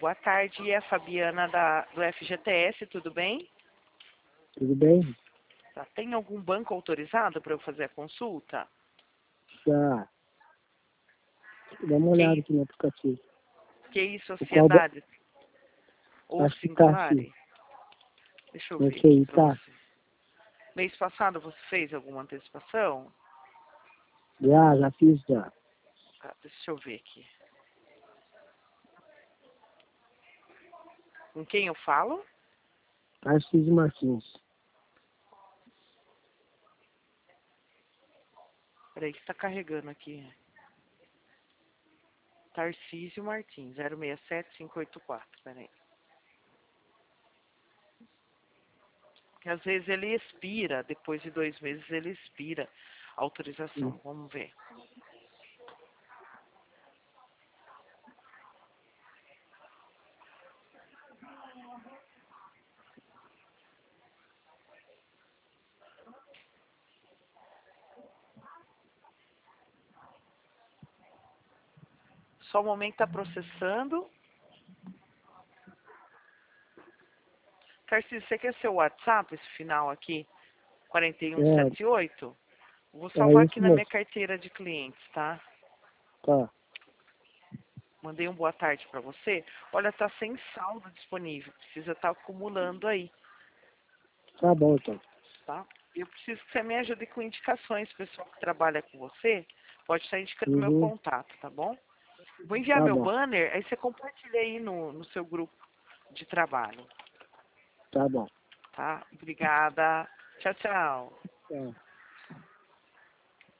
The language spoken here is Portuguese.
boa tarde. É a Fabiana do FGTS, tudo bem? Tudo bem? Tá. Tem algum banco autorizado para eu fazer a consulta? Já. Dá uma olhada aqui no aplicativo. QI Qual Sociedade ou Acho que tá, sim. Singular? Deixa eu No ver QI, aqui para tá? você. Mês passado você fez alguma antecipação? Já fiz já. Tá, deixa eu ver aqui. Com quem eu falo? Tarcísio Martins. Peraí que está carregando aqui. Tarcísio Martins, 067584. Peraí. Que às vezes ele expira, depois de 2 meses ele expira a autorização. Vamos ver. Só um momento, está processando. Tarcísio, você quer seu WhatsApp, esse final aqui? 4178? Vou salvar Isso aqui na minha mesmo. carteira de clientes, tá? Tá. Mandei um boa tarde para você. Olha, tá sem saldo disponível. Precisa estar acumulando aí, Tá bom, então. tá? Eu preciso que você me ajude com indicações. O pessoal que trabalha com você pode estar indicando meu Uhum. contato, tá bom? Vou enviar Tá meu bom. banner, aí você compartilha aí no seu grupo de trabalho, Tá bom. tá? Obrigada. Tchau, tchau. Tá.